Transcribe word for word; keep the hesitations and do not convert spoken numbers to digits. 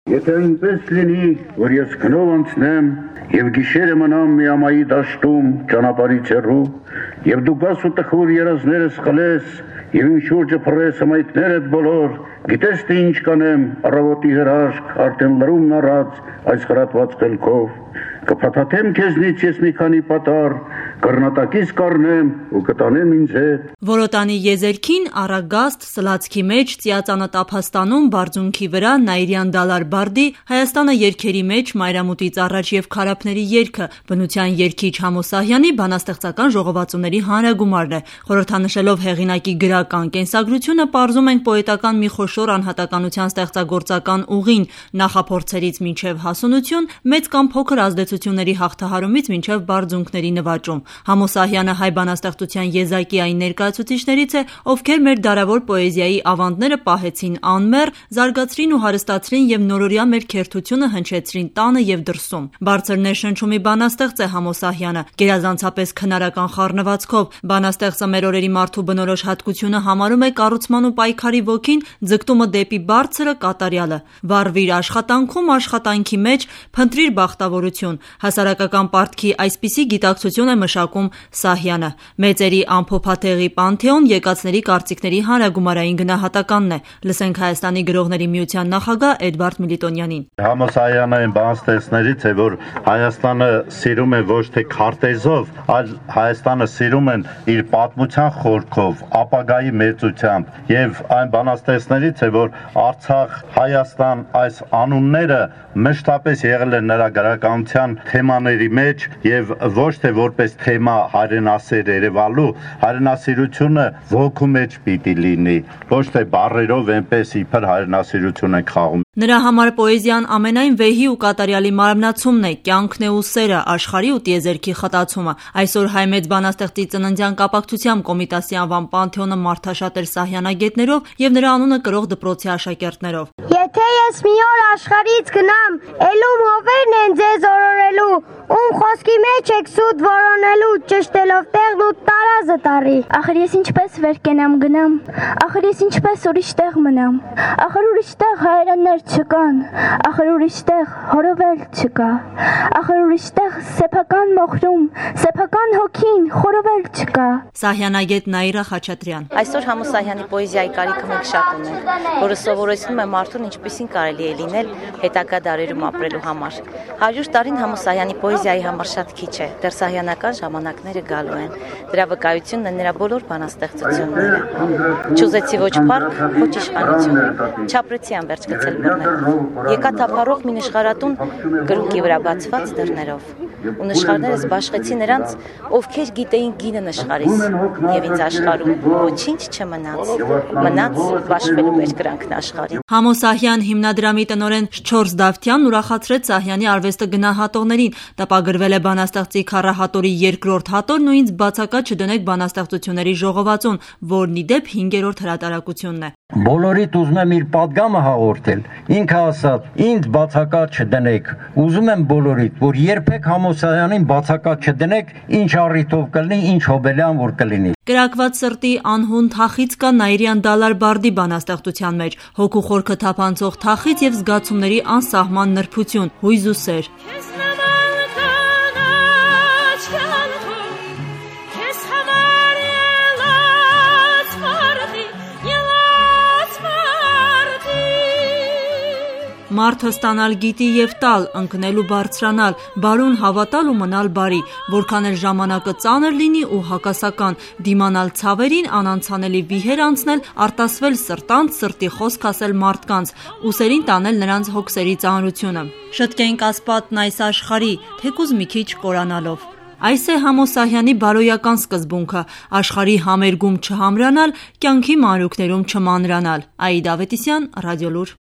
Եթե այնպես լինի, որ ես քնով անցնեմ եւ գիշերը մնամ միամայի դաշտում ճանապարհից հեռու, եւ դու գաս ու տխուր երազներս խլես, եւ իմ շուրջը փռես ամայքներդ բոլոր, գիտես թե ինչ կանեմ, առավոտի հրաշք, արդեն լրումն առած այս խրատված խելքով, կփաթաթեմ քեզնից ես մի քանի պատար, կռնատակից կառնեմ ու կտանեմ ինձ հետ։ Որոտանի եզերքին առագաստ սլացքի մեջ ծիածանը տափաստանում բարձունքի վրա Նաիրյան Դալար Բարդի Հայաստանը երգերի մեջ մայրամուտից առաջ եւ քարափների երգը բնության երգիչ Համո Սահյանի բանաստեղծական ժողովածուների հանրագումարն է։ Խորհրդանշելով հեղինակի գրական կենսագրությունը պարզում ենք պոետական մի խոշոր անհատականության ստեղծագործական ուղին նախափորձերից մինչև հասունություն, մեծ կամ փոքր ազդեցությունների հաղթահարումից մինչև բարձունքների նվաճում։ Համո Սահյանը հայ բանաստեղծության եզակի այն ներկայացուցիչներից է, ովքեր մեր դարավոր պոեզիայի ավանդները պահեցին անմեռ, զարգացրին ու հարստացրին եւ նորորյա մեր քերթությունը հնչեցրին տանը եւ դրսում։ Բարձր ներշնչումի բանաստեղծ է Համո Սահյանը, գերազանցապես քնարական խառնվածքով։ Բանաստեղծը մեր օրերի մարդու բնորոշ հատկությունը համարում է կառուցման ու պայքարի ոգին, ձգտումը դեպի բարձրը, կատարյալը։ Վառվիր աշխատանքում, աշխատանքի մեջ փնտրիր բախտավորություն։ Հասարակական պարտքի այսպիսի գիտակցություն է մշակում Սահյանը։ Մեծերի անփոփաթեղի պանթեոն եկածների կարծիքների հանրագումարային գնահատականն է։ Լսենք Հայաստանի գրողների միության նախագահ Էդվարդ Միլիտոնյանին։ Համո Սահյանը այն բանաստեղծներից է, որ Հայաստանը սիրում է ոչ թե քարտեզով, այլ Հայաստանը սիրում են իր պատմության խորքով, ապագայի մեծությամբ եւ այն բանաստեղծներից է, որ Արցախ, Հայաստան այս անունները մշտապես եղել են նրա գրականության թեմաների մեջ եւ ոչ թե որպես թեմա հայրենասեր Երևալու, հայրենասիրությունը ոգու մեջ պիտի լինի, ոչ թե բառերով այնպես իբր հայրենասիրություն են խաղում։ Նրա համար պոեզիան ամենայն վեհի ու կատարյալի մարմնացումն է, կյանքն է ու սերը, աշխարհի ու տիեզերքի խտացումը։ Այսօր հայ մեծ բանաստեղծի ծննդյան կապակցությամբ Կոմիտասի անվան պանթեոնը մարդաշատ էր սահյանագետներով եւ նրա անունը կրող դպրոցի աշակերտներով։ Եթե ես մի օր աշխարհից գնամ, ելում հովերն են ձեզ օրորելու, ում խոսքի մեջ եք սուտ որոնելու, ճշտելով տեղն ու տարազը տարի։ Ախր ես ինչպես վեր կենամ գնամ, ախր ես ինչպես ուրիշ տեղ մնամ, ախր ուրիշ տեղ հայրաններ չկան, ախր ուրիշ տեղ հորովել չկա, ախր ուրիշ տեղ սեփական մոխրում, սեփական հոգին խորովել չկա։ Սահյանագետ Նաիրա Խաչատրյան։ Այսօր Համո Սահյանի պոեզիայի կարիքը մենք շատ ունենք, որը սովորեցնում է մարդուն ինչպիսին կարելի է լինել հետագա դարերում ապրելու համար։ Հարյուր տարին Համո Սահյանի պոեզիայի համար շատ քիչ է, դեռ սահյանական ժամանակները գալու են։ Դրա վկայությունն է նրա բոլոր բանաստեղծությունները։ Չուզեցի ոչ փառք, ոչ իշխանություն։ Չապրեցի անվերջ գցել բռնել։ Եկա թափառող մի նշխարատուն կրունկի վրա բացված դռներով։ Ու նշխարներս բաշխեցի նրանց, ովքեր գիտեին գինը նշխարից, եւ ինձ աշխարհում ոչինչ չմնաց։ Մնաց բաշխվելու երկրանքն աշխարհին։ Համո Սահյան հիմնադրամի տնօրեն Շչորս Դավթյանն ուրախացրեց Սահյանի արվեստը գնահատողներին, տպագրվել է բանաստեղծի քառահատորի երկրորդ հատորն ու ինձ բացակա չդնեք բանաստեղծությունների ժողովածուն, որն ի դեպ հինգերորդ հրատարակությունն է։ Բոլորիդ ուզում եմ իր պատգամը հաղորդել։ Ինքը ասաց, ինձ բացակա չդնեք։ Ուզում եմ բոլորիդ, որ երբեք Համո Սահյանին բացակա չդնեք, ինչ առիթով կլինի, ինչ հոբելյան որ կլինի։ Կրակված սրտի անհուն թախից կա Նաիրյան Դալար Բարդի բանաստեղծության մեջ, հոգու խորքը թափանցող թախից եւ զգացումների անսահման նրբություն, հույզ ու սեր։ Մարդը ստանալ գիտի եւ տալ, ընկնել ու բարձրանալ, բարուն հավատալ ու մնալ բարի, որքան էլ ժամանակը ծանր լինի ու հակասական, դիմանալ ցավերին, անանցանելի վիհեր անցնել, արտասվել սրտանց, սրտի խոսք ասել մարդկանց, ուսերին տանել նրանց հոգսերի ծանրությունը։ Շտկենք ասպատն այս աշխարհի, թեկուզ մի քիչ կորանալով։ Այս է Համո Սահյանի բարոյական սկզբունքը, աշխարհի համերգում չհամրանալ, կյանքի մանրուքներում չմանրանալ։ Աիդա Ավետիսյան, Ռադիոլուր։